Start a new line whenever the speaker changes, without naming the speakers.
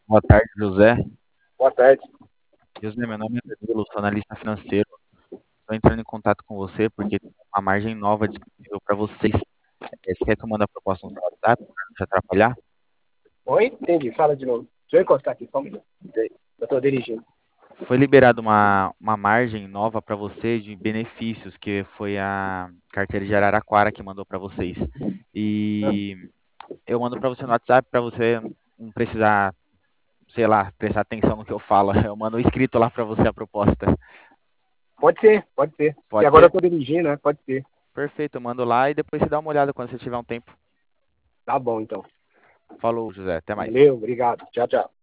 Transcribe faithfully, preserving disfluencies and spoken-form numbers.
Boa tarde, José.
Boa tarde.
José, meu nome é Danilo, sou analista financeiro. Estou entrando em contato com você porque tem uma margem nova disponível para vocês. É, Você quer que eu mande a proposta no seu WhatsApp para não te atrapalhar?
Oi? Entendi. Fala de novo. Deixa eu encostar aqui, só um minuto. Eu estou dirigindo.
Foi liberada uma, uma margem nova para você de benefícios, que foi a carteira de Araraquara que mandou para vocês.
Ah,
E eu mando para você no WhatsApp para você não precisar, sei lá, prestar atenção no que eu falo. Eu mando escrito lá para você a proposta.
Pode ser, pode ser. E
Pode
agora eu
ser?
estou dirigindo, né? Pode ser.
Perfeito, eu mando lá e depois você dá uma olhada quando você tiver um tempo.
Tá bom, então.
Falou, José. Até mais.
Valeu, obrigado. Tchau, tchau.